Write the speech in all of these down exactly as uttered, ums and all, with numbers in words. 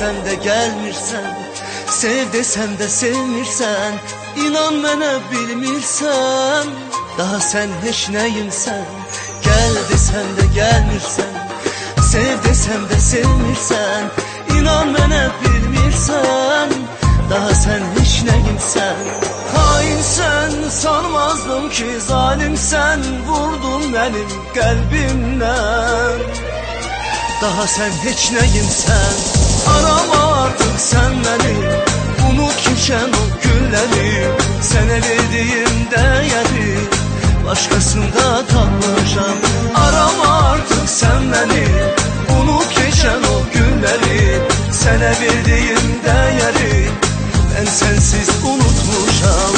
desem de gelmirsən, sev desem de sevmirsən, inan mənə bilmirsən, daha sən heç nəyimsən. Gəl desem de gelmirsən, sev desem de sevmirsən, inan mənə bilmirsən, daha sən heç nəyimsən. Hainsən, sanmazdım ki zalimsən, vurdun mənim qəlbimdən, daha sən heç nəyimsən. Arama artıq sən məni, unut keçən o günləri, sənə verdiyim dəyəri başqasında tapmışam. Arama artıq sən məni, unut keçən o günləri, sənə verdiyim dəyəri mən sənsiz unutmuşam.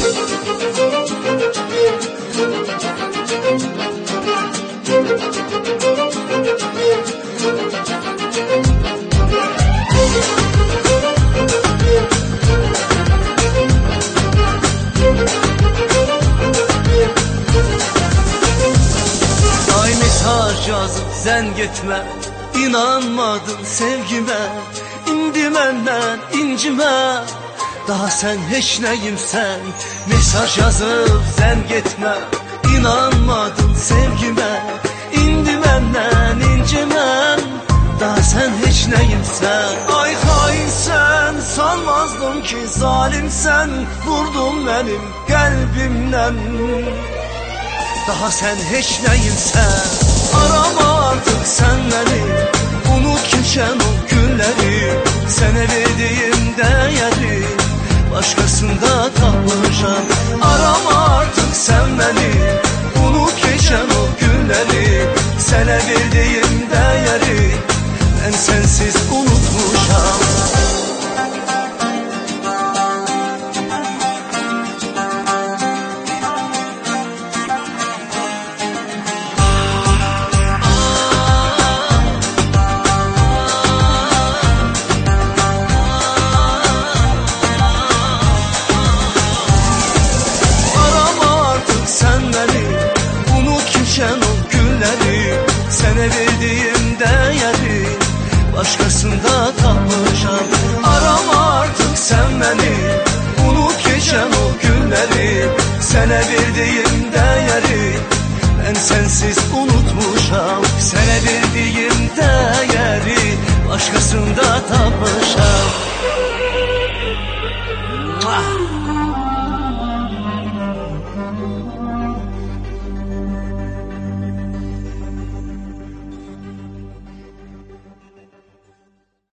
Ay mesaj yazıb zəng etmə, inanmadın sevgimə, indi məndən incimə, daha sən heç nəyimsən. Mesaj yazıb zəng etmə, inanmadın sevgimə, indi məndən incimən, daha sən heç nəyimsən. Ay xainsən, sanmazdım ki zalimsən, vurdun mənim qəlbimdən, daha sən heç nəyimsən. Arama artıq sən məni, unut keçən o günləri, sənə verdiyim dəyəri başqasında tapmışam. Arama artıq sən məni, unut keçən o günləri, sənə verdiyim dəyəri mən sənsiz unutmuşam. Sənə verdiyim dəyəri başqasında tapmışam. Arama artıq sən məni, unut keçən o günləri, sənə verdiyim dəyəri mən sənsiz unutmuşam. Sənə verdiyim dəyəri başqasında tapmışam.